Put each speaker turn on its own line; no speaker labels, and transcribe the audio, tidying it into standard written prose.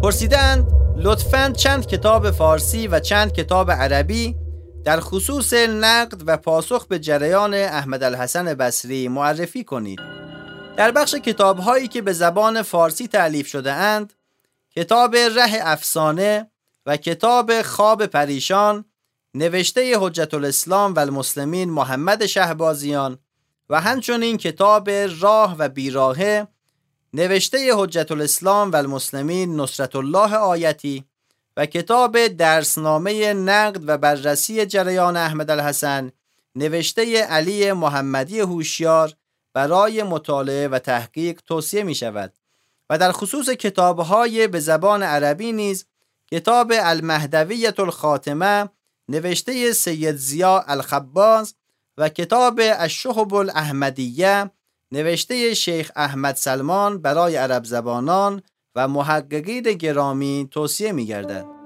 پرسیدند لطفاً چند کتاب فارسی و چند کتاب عربی در خصوص نقد و پاسخ به جریان احمد الحسن بصری معرفی کنید. در بخش کتاب‌هایی که به زبان فارسی تألیف شده اند، کتاب ره افسانه و کتاب خواب پریشان نوشته حجت الاسلام و المسلمین محمد شهبازیان و همچنین کتاب راه و بیراهه نوشته حجت الاسلام و المسلمین نصرت الله آیتی و کتاب درسنامه نقد و بررسی جریان احمد الحسن نوشته علی محمدی هوشیار برای مطالعه و تحقیق توصیه می شود. و در خصوص کتاب‌های به زبان عربی نیز کتاب المهدویة الخاتمه نوشته سید ضیاء الخباز و کتاب الشهب الاحمدیه نوشته شیخ احمد سلمان برای عرب زبانان و محققین گرامی توصیه می گردد.